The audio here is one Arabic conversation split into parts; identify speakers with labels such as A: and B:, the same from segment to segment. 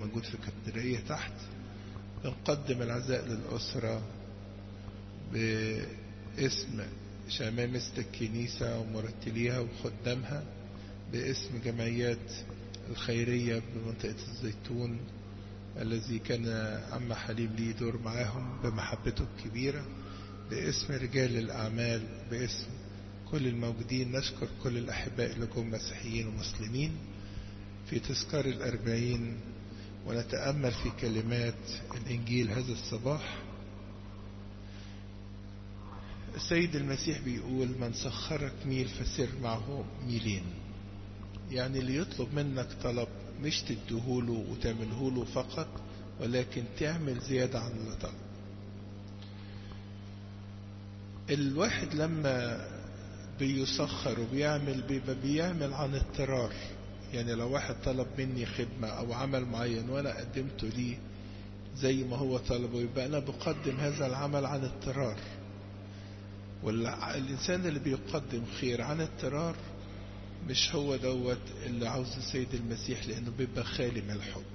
A: موجود في كاتدرائية تحت. بنقدم العزاء للأسرة باسم شمامسة الكنيسة ومرتليها وخدامها، باسم جمعيات الخيرية بمنطقة الزيتون الذي كان عم حليم ليه دور معاهم بمحبته الكبيرة، باسم رجال الأعمال، باسم كل الموجودين. نشكر كل الأحباء اللي جم مسيحيين ومسلمين في تذكار 40، ونتأمل في كلمات الإنجيل هذا الصباح. السيد المسيح بيقول: من سخرك ميل فسر معه ميلين. يعني اللي يطلب منك طلب مش تديهوله وتعملهوله فقط، ولكن تعمل زيادة عن اللي طلب. الواحد لما بيسخر وبيعمل بيعمل عن اضطرار. يعني لو واحد طلب مني خدمة أو عمل معين وأنا قدمته ليه زي ما هو طلبه، يبقى أنا بقدم هذا العمل عن اضطرار. والإنسان اللي بيقدم خير عن اضطرار مش هو دوت اللي عاوز السيد المسيح، لأنه بيبقى خالي من الحب.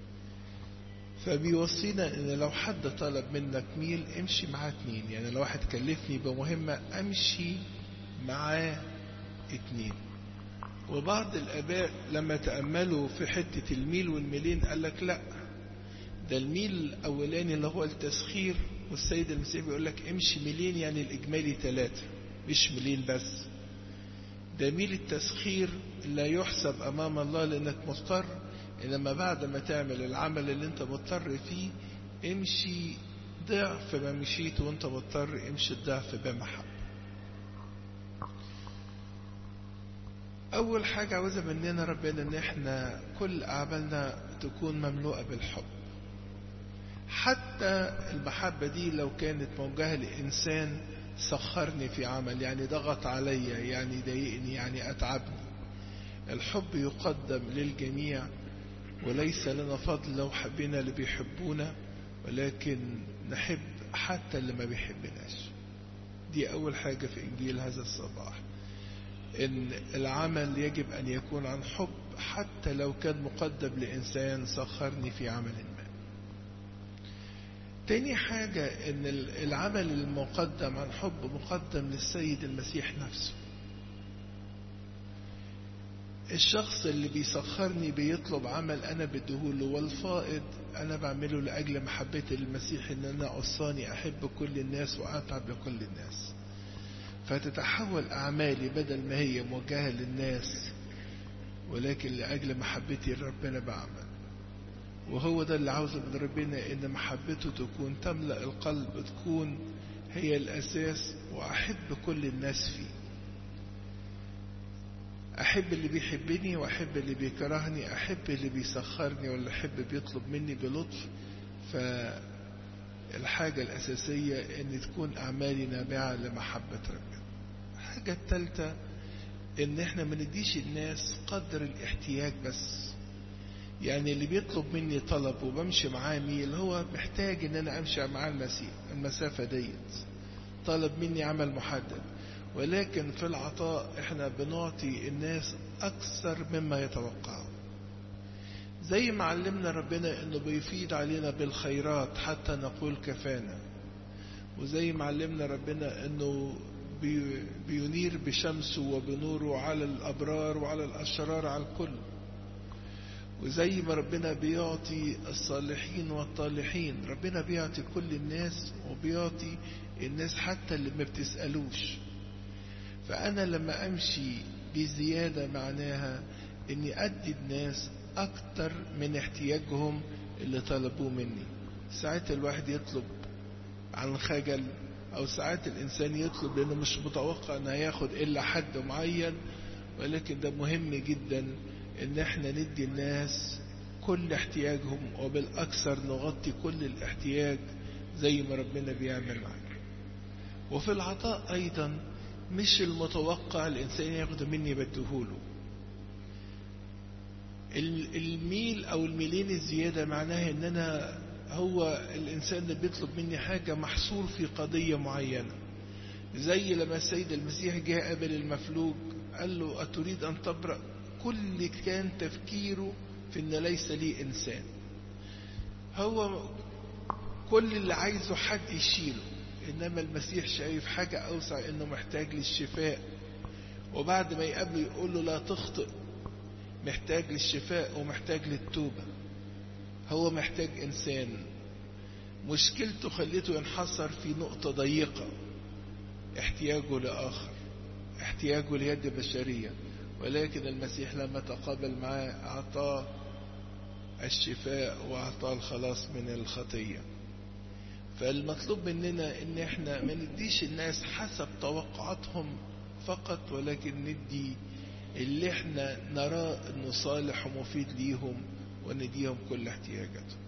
A: فبيوصينا إن لو حد طلب منك ميل امشي معاه 2. يعني لو واحد كلفني بمهمة امشي معاه 2. وبعض الآباء لما تأملوا في حتة الميل والميلين قال لك لا، ده الميل الأولاني اللي هو التسخير، والسيد المسيح بيقول لك امشي ميلين، يعني الإجمالي 3 مش ميلين بس. ده ميل التسخير لا يحسب أمام الله لأنك مضطر، إنما بعد ما تعمل العمل اللي انت مضطر فيه امشي ضعف ما مشيت وانت مضطر، امشي الضعف بمحبة. أول حاجة عاوزة مننا ربنا إن احنا كل أعمالنا تكون مملوءة بالحب. حتى المحبة دي لو كانت موجهة لإنسان سخرني في عمل، يعني ضغط عليا، يعني ضايقني، يعني أتعبني، الحب يقدم للجميع، وليس لنا فضل لو حبينا اللي بيحبونا، ولكن نحب حتى اللي ما بيحبناش. دي أول حاجة في إنجيل هذا الصباح، إن العمل يجب أن يكون عن حب حتى لو كان مقدم لإنسان سخرني في عمل ما. تاني حاجة إن العمل المقدم عن حب مقدم للسيد المسيح نفسه. الشخص اللي بيسخرني بيطلب عمل أنا بديهوله، والفائض أنا بعمله لأجل محبتي للمسيح، إن أنا أوصاني أحب كل الناس وأتعب لكل الناس. فتتحول أعمالي بدل ما هي موجهة للناس ولكن لأجل محبتي لربنا بعمل. وهو ده اللي عاوزه من ربنا، إن محبته تكون تملأ القلب، تكون هي الأساس، وأحب كل الناس فيه. أحب اللي بيحبني وأحب اللي بيكرهني، أحب اللي بيسخرني ولا أحب بيطلب مني بلطف. فالحاجة الأساسية إن تكون أعمالي نابعة لمحبة ربنا. الحاجة الثالثة إن إحنا ما نديش الناس قدر الاحتياج بس. يعني اللي بيطلب مني طلب وبمشي معاه ميل، هو محتاج إن أنا أمشي معاه المسافة ديت، طلب مني عمل محدد. ولكن في العطاء احنا بنعطي الناس اكثر مما يتوقعوا، زي ما علمنا ربنا انه بيفيد علينا بالخيرات حتى نقول كفانا، وزي ما علمنا ربنا انه بينير بشمسه وبنوره على الابرار وعلى الاشرار على الكل، وزي ما ربنا بيعطي الصالحين والطالحين، ربنا بيعطي كل الناس، وبيعطي الناس حتى اللي ما بتسألوش. فأنا لما أمشي بزيادة معناها أني أدي الناس أكتر من احتياجهم اللي طلبوه مني. ساعات الواحد يطلب عن خجل، أو ساعات الإنسان يطلب لأنه مش متوقع أنه ياخد إلا حد معين، ولكن ده مهم جدا أن احنا ندي الناس كل احتياجهم، وبالأكثر نغطي كل الاحتياج زي ما ربنا بيعمل معنا. وفي العطاء أيضا مش المتوقع الإنسان ياخده مني بديهوله. الميل أو الميلين الزيادة معناها إن أنا هو الإنسان اللي بيطلب مني حاجة محصور في قضية معينة، زي لما السيد المسيح جاء قابل المفلوج قال له أتريد أن تبرأ؟ كل كان تفكيره في أن ليس لي إنسان، هو كل اللي عايزه حد يشيله، إنما المسيح شايف حاجة أوسع، إنه محتاج للشفاء. وبعد ما يقابله يقول له لا تخطئ، محتاج للشفاء ومحتاج للتوبة. هو محتاج إنسان. مشكلته خليته ينحصر في نقطة ضيقة، احتياجه لآخر، احتياجه ليد بشرية. ولكن المسيح لما تقابل معاه أعطاه الشفاء وأعطاه الخلاص من الخطية. فالمطلوب مننا إن احنا ما نديش الناس حسب توقعاتهم فقط، ولكن ندي اللي احنا نراه انه صالح ومفيد ليهم، ونديهم كل احتياجاتهم.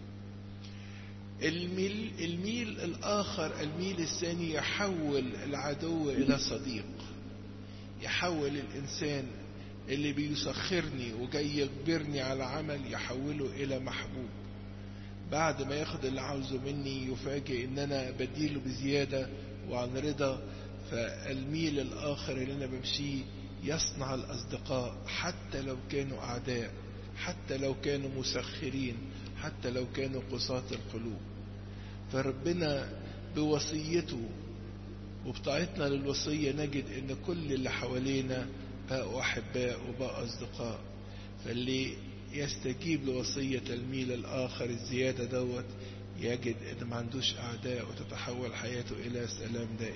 A: الميل الآخر، الميل الثاني، يحول العدو إلى صديق، يحول الإنسان اللي بيسخرني وجاي يجبرني على عمل، يحوله إلى محبوب. بعد ما ياخد اللي عاوزه مني يفاجئ إن أنا بديله بزيادة وعن رضا. فالميل الآخر اللي أنا بمشيه يصنع الأصدقاء، حتى لو كانوا أعداء، حتى لو كانوا مسخرين، حتى لو كانوا قساة القلوب. فربنا بوصيته وبطاعتنا للوصية نجد ان كل اللي حوالينا بقوا أحباء وبقوا أصدقاء. فاللي يستجيب لوصية الميل الآخر الزيادة دوت يجد ان ما عندوش أعداء، وتتحول حياته إلى سلام دائم.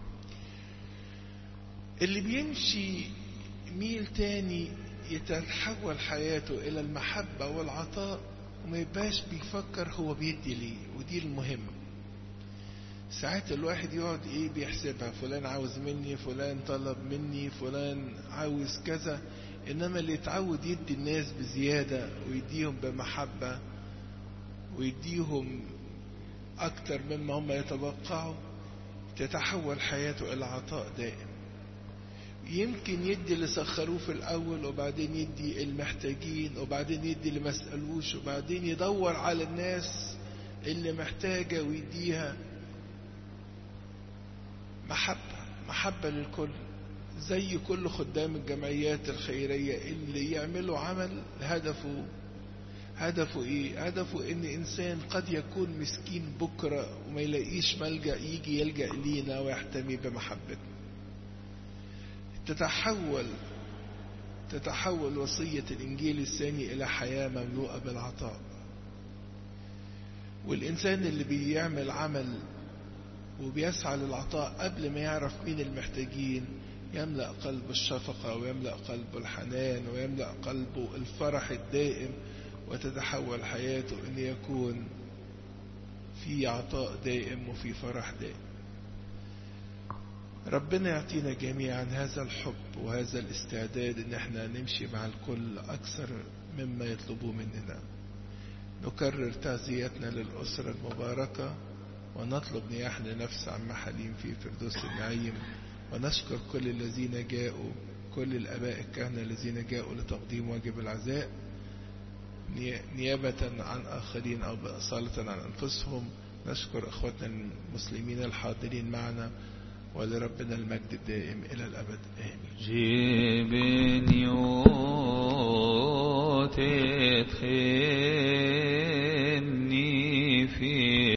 A: اللي بيمشي ميل تاني يتحول حياته إلى المحبة والعطاء، وما يبقاش بيفكر هو بيدي ليه. ودي المهم. ساعات الواحد يقعد بيحسبها، فلان عاوز مني، فلان طلب مني، فلان عاوز كذا. إنما اللي يتعود يدي الناس بزيادة ويديهم بمحبة ويديهم أكتر مما هم يتوقعوا، تتحول حياته إلى عطاء دائم. يمكن يدي اللي سخروه في الأول، وبعدين يدي المحتاجين، وبعدين يدي اللي ما سألوش، وبعدين يدور على الناس اللي محتاجة ويديها. محبة للكل، زي كل خدام الجمعيات الخيرية اللي يعملوا عمل هدفه هدفه ان انسان قد يكون مسكين بكرة وما يلاقيش ملجأ، يجي يلجأ لينا ويحتمي بمحبتنا. تتحول وصية الإنجيل الثاني إلى حياة مملوءة بالعطاء. والإنسان اللي بيعمل عمل وبيسعى للعطاء قبل ما يعرف مين المحتاجين، يملأ قلبه الشفقة، ويملأ قلبه الحنان، ويملأ قلبه الفرح الدائم، وتتحول حياته أن يكون في عطاء دائم وفي فرح دائم. ربنا يعطينا جميعا هذا الحب وهذا الاستعداد ان احنا نمشي مع الكل اكثر مما يطلبوه مننا. نكرر تعزيتنا للأسرة المباركة، ونطلب نياح لنفس عم حليم في فردوس النعيم، ونشكر كل الذين جاءوا، كل الآباء الكهنة الذين جاءوا لتقديم واجب العزاء نيابة عن آخرين أو بأصالة عن أنفسهم. نشكر أخواتنا المسلمين الحاضرين معنا، ولربنا المجد الدائم إلى الأبد آمين.
B: جبن يوتت خير